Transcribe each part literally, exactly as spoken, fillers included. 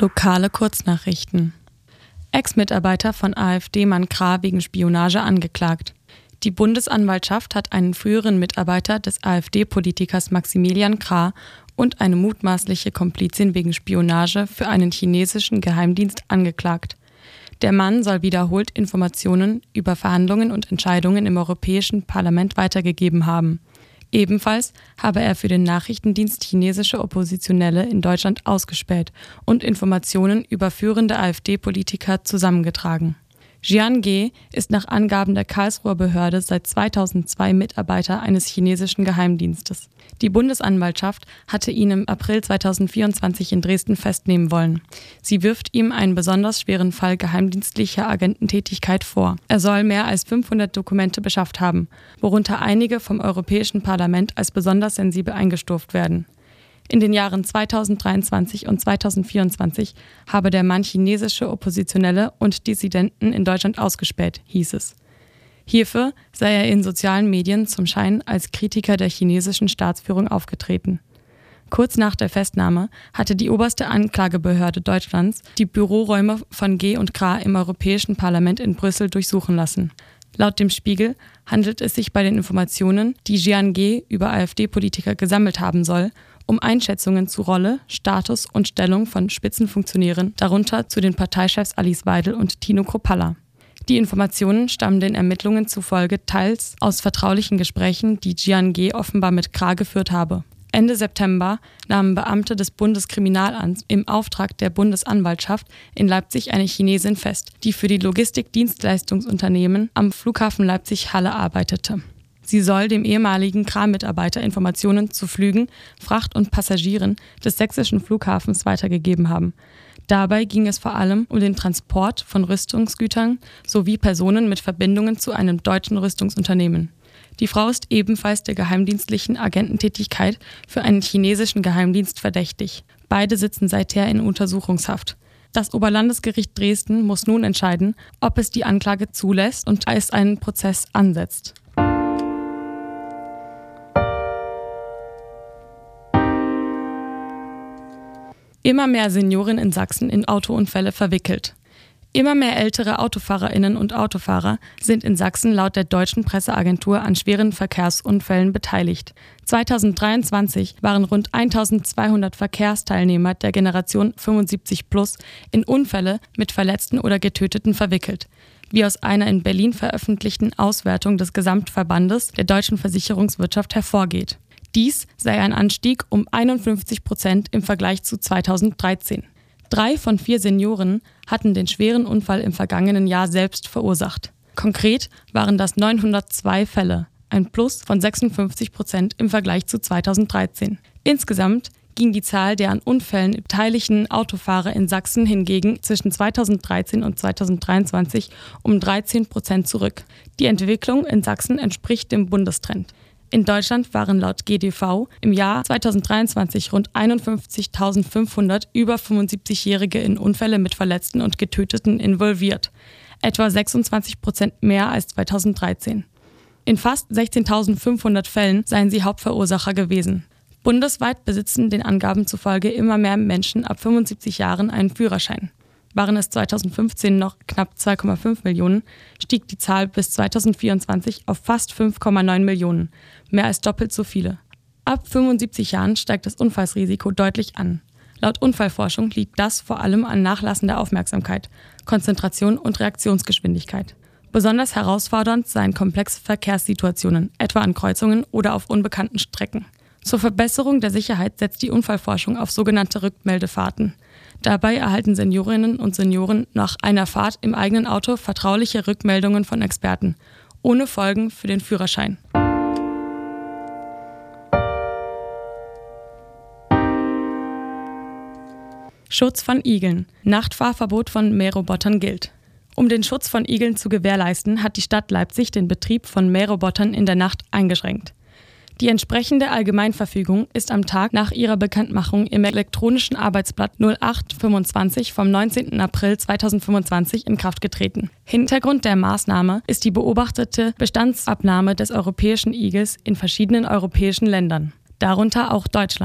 Lokale Kurznachrichten. Ex-Mitarbeiter von AfD-Mann Krah wegen Spionage angeklagt. Die Bundesanwaltschaft hat einen früheren Mitarbeiter des AfD-Politikers Maximilian Krah und eine mutmaßliche Komplizin wegen Spionage für einen chinesischen Geheimdienst angeklagt. Der Mann soll wiederholt Informationen über Verhandlungen und Entscheidungen im Europäischen Parlament weitergegeben haben. Ebenfalls habe er für den Nachrichtendienst chinesische Oppositionelle in Deutschland ausgespäht und Informationen über führende AfD-Politiker zusammengetragen. Jian Ge ist nach Angaben der Karlsruher Behörde seit zweitausendzwei Mitarbeiter eines chinesischen Geheimdienstes. Die Bundesanwaltschaft hatte ihn im April zweitausendvierundzwanzig in Dresden festnehmen wollen. Sie wirft ihm einen besonders schweren Fall geheimdienstlicher Agententätigkeit vor. Er soll mehr als fünfhundert Dokumente beschafft haben, worunter einige vom Europäischen Parlament als besonders sensibel eingestuft werden. In den Jahren zweitausenddreiundzwanzig und zweitausendvierundzwanzig habe der Mann chinesische Oppositionelle und Dissidenten in Deutschland ausgespäht, hieß es. Hierfür sei er in sozialen Medien zum Schein als Kritiker der chinesischen Staatsführung aufgetreten. Kurz nach der Festnahme hatte die oberste Anklagebehörde Deutschlands die Büroräume von Ge und Krah im Europäischen Parlament in Brüssel durchsuchen lassen. Laut dem Spiegel handelt es sich bei den Informationen, die Jian Ge über AfD-Politiker gesammelt haben soll, um Einschätzungen zu Rolle, Status und Stellung von Spitzenfunktionären, darunter zu den Parteichefs Alice Weidel und Tino Kruppalla. Die Informationen stammen den Ermittlungen zufolge teils aus vertraulichen Gesprächen, die Jian Ge offenbar mit Krah geführt habe. Ende September nahmen Beamte des Bundeskriminalamts im Auftrag der Bundesanwaltschaft in Leipzig eine Chinesin fest, die für die Logistikdienstleistungsunternehmen am Flughafen Leipzig-Halle arbeitete. Sie soll dem ehemaligen Krah-Mitarbeiter Informationen zu Flügen, Fracht und Passagieren des sächsischen Flughafens weitergegeben haben. Dabei ging es vor allem um den Transport von Rüstungsgütern sowie Personen mit Verbindungen zu einem deutschen Rüstungsunternehmen. Die Frau ist ebenfalls der geheimdienstlichen Agententätigkeit für einen chinesischen Geheimdienst verdächtig. Beide sitzen seither in Untersuchungshaft. Das Oberlandesgericht Dresden muss nun entscheiden, ob es die Anklage zulässt und es einen Prozess ansetzt. Immer mehr Senioren in Sachsen in Autounfälle verwickelt. Immer mehr ältere AutofahrerInnen und Autofahrer sind in Sachsen laut der Deutschen Presseagentur an schweren Verkehrsunfällen beteiligt. zweitausenddreiundzwanzig waren rund eintausendzweihundert Verkehrsteilnehmer der Generation fünfundsiebzig plus in Unfälle mit Verletzten oder Getöteten verwickelt, wie aus einer in Berlin veröffentlichten Auswertung des Gesamtverbandes der deutschen Versicherungswirtschaft hervorgeht. Dies sei ein Anstieg um einundfünfzig Prozent im Vergleich zu zweitausenddreizehn. Drei von vier Senioren hatten den schweren Unfall im vergangenen Jahr selbst verursacht. Konkret waren das neunhundertzwei Fälle, ein Plus von sechsundfünfzig Prozent im Vergleich zu zweitausenddreizehn. Insgesamt ging die Zahl der an Unfällen beteiligten Autofahrer in Sachsen hingegen zwischen zweitausenddreizehn und zweitausenddreiundzwanzig um dreizehn Prozent zurück. Die Entwicklung in Sachsen entspricht dem Bundestrend. In Deutschland waren laut G D V im Jahr zweitausenddreiundzwanzig rund einundfünfzigtausendfünfhundert über fünfundsiebzigjährige in Unfälle mit Verletzten und Getöteten involviert, etwa sechsundzwanzig Prozent mehr als zweitausenddreizehn. In fast sechzehntausendfünfhundert Fällen seien sie Hauptverursacher gewesen. Bundesweit besitzen den Angaben zufolge immer mehr Menschen ab fünfundsiebzig Jahren einen Führerschein. Waren es zweitausendfünfzehn noch knapp zwei Komma fünf Millionen, stieg die Zahl bis zweitausendvierundzwanzig auf fast fünf Komma neun Millionen, mehr als doppelt so viele. Ab fünfundsiebzig Jahren steigt das Unfallsrisiko deutlich an. Laut Unfallforschung liegt das vor allem an nachlassender Aufmerksamkeit, Konzentration und Reaktionsgeschwindigkeit. Besonders herausfordernd seien komplexe Verkehrssituationen, etwa an Kreuzungen oder auf unbekannten Strecken. Zur Verbesserung der Sicherheit setzt die Unfallforschung auf sogenannte Rückmeldefahrten. Dabei erhalten Seniorinnen und Senioren nach einer Fahrt im eigenen Auto vertrauliche Rückmeldungen von Experten, ohne Folgen für den Führerschein. Schutz von Igeln. Nachtfahrverbot von Mährobotern gilt. Um den Schutz von Igeln zu gewährleisten, hat die Stadt Leipzig den Betrieb von Mährobotern in der Nacht eingeschränkt. Die entsprechende Allgemeinverfügung ist am Tag nach ihrer Bekanntmachung im elektronischen Arbeitsblatt null acht fünfundzwanzig vom neunzehnten April zweitausendfünfundzwanzig in Kraft getreten. Hintergrund der Maßnahme ist die beobachtete Bestandsabnahme des europäischen Igels in verschiedenen europäischen Ländern, darunter auch Deutschland.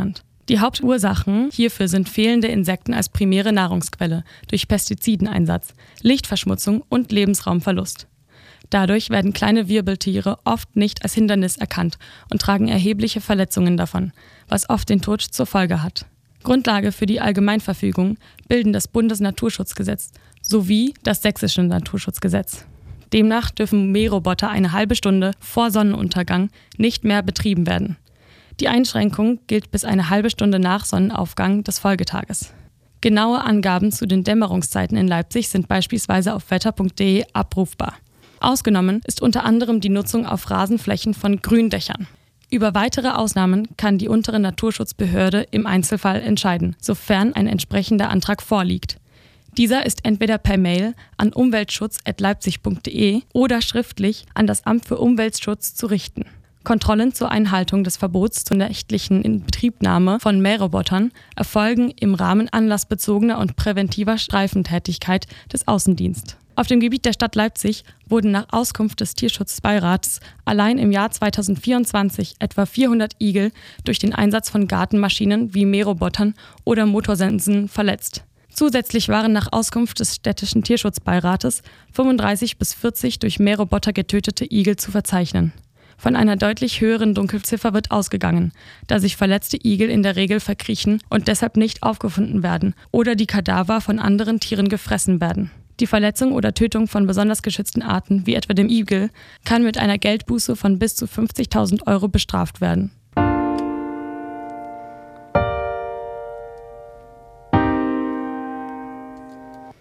Die Hauptursachen hierfür sind fehlende Insekten als primäre Nahrungsquelle durch Pestizideneinsatz, Lichtverschmutzung und Lebensraumverlust. Dadurch werden kleine Wirbeltiere oft nicht als Hindernis erkannt und tragen erhebliche Verletzungen davon, was oft den Tod zur Folge hat. Grundlage für die Allgemeinverfügung bilden das Bundesnaturschutzgesetz sowie das Sächsische Naturschutzgesetz. Demnach dürfen Mähroboter eine halbe Stunde vor Sonnenuntergang nicht mehr betrieben werden. Die Einschränkung gilt bis eine halbe Stunde nach Sonnenaufgang des Folgetages. Genaue Angaben zu den Dämmerungszeiten in Leipzig sind beispielsweise auf wetter punkt de abrufbar. Ausgenommen ist unter anderem die Nutzung auf Rasenflächen von Gründächern. Über weitere Ausnahmen kann die untere Naturschutzbehörde im Einzelfall entscheiden, sofern ein entsprechender Antrag vorliegt. Dieser ist entweder per Mail an umweltschutz at leipzig punkt de oder schriftlich an das Amt für Umweltschutz zu richten. Kontrollen zur Einhaltung des Verbots zur nächtlichen Inbetriebnahme von Mährobotern erfolgen im Rahmen anlassbezogener und präventiver Streifentätigkeit des Außendienstes. Auf dem Gebiet der Stadt Leipzig wurden nach Auskunft des Tierschutzbeirats allein im Jahr zweitausendvierundzwanzig etwa vierhundert Igel durch den Einsatz von Gartenmaschinen wie Mährobotern oder Motorsensen verletzt. Zusätzlich waren nach Auskunft des städtischen Tierschutzbeirates fünfunddreißig bis vierzig durch Mähroboter getötete Igel zu verzeichnen. Von einer deutlich höheren Dunkelziffer wird ausgegangen, da sich verletzte Igel in der Regel verkriechen und deshalb nicht aufgefunden werden oder die Kadaver von anderen Tieren gefressen werden. Die Verletzung oder Tötung von besonders geschützten Arten, wie etwa dem Igel, kann mit einer Geldbuße von bis zu fünfzigtausend Euro bestraft werden.